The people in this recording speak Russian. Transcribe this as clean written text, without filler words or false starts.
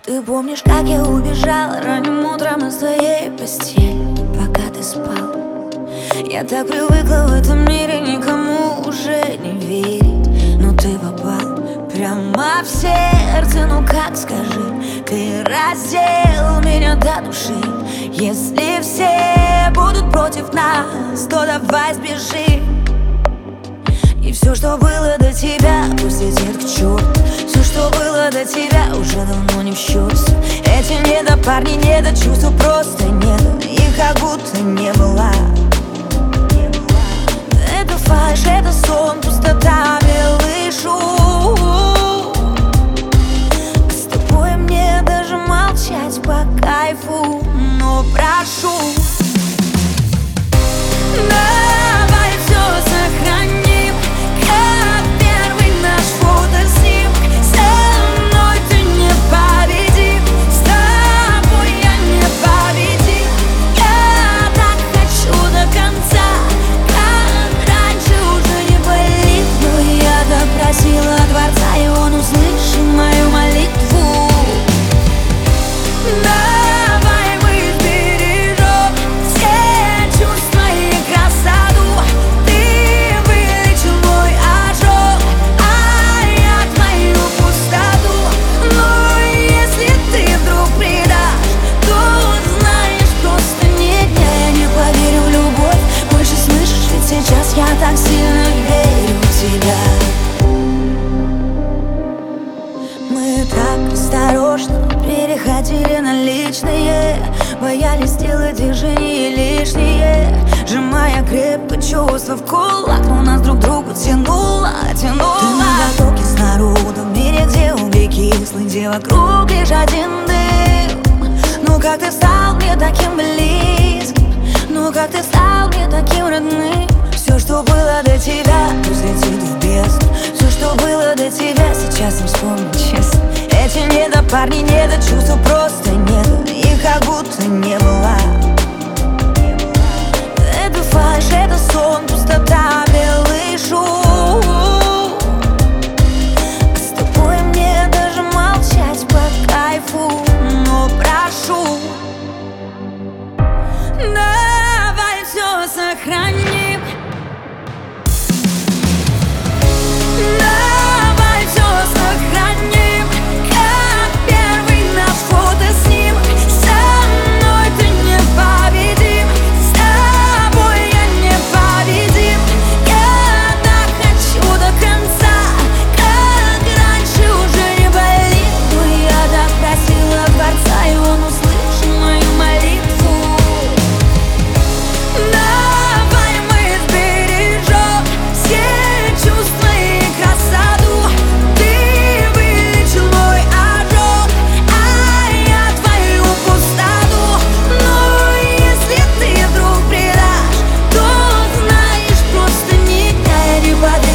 Ты помнишь, как я убежала ранним утром из твоей постели, пока ты спал? Я так привыкла в этом мире никому уже не верить, но ты попал прямо в сердце. Ну как, скажи, ты раздел меня до души. Если все будут против нас, то давай сбежим. И все, что было до тебя, пусть летит к черту. Все, что было до тебя, уже давно не в счет. Эти недопарни, недочувства просто нет, их как будто не было. Это фальшь, это сон, пустота, белый шум. С тобой мне даже молчать по кайфу, но прошу, давай все сохраним, как первый наш фотоснимок. Со мной ты непобедим, с тобой я непобедим. Я так хочу до конца, как раньше уже не болит. Но я так просила Творца, и он услышал мою молитву. Давай мы сбережем все чувства и красоту. Ты вылечил мой ожог, а я твою пустоту. Но если ты вдруг предашь, то знаешь, просто нет. Я не поверю в любовь больше, слышишь? Ведь сейчас я так сильно верю в тебя. Мы так осторожно переходили на личные, боялись сделать движения лишние, сжимая крепко чувства в кулак, но нас друг к другу тянуло. Ты на потоке с народом, в мире, где угли кислый, где вокруг лишь один дым. Ну как ты стал мне таким близким, ну как ты стал мне таким родным. Все, что было до тебя, пусть летит в бездну. Все, что было до тебя, сейчас не вспомнить честно. Эти недопарни, недочувства просто нет, их как будто не было. Это фальшь, это сон, пустота, белый шум. С тобой мне даже молчать по кайфу, но прошу, давай все сохраним. Давай все сохраним, как первый наш фотоснимок. Со мной ты непобедим, с тобой я непобедим. Я так хочу до конца, как раньше уже не болит. Но я так просила Творца, и он услышал мою молитву. Давай мы сбережем все чувства и красоту. Ты вылечил мой ожог, а я твою пустоту. Но если ты вдруг предашь, то знаешь, просто нет. Я не поверю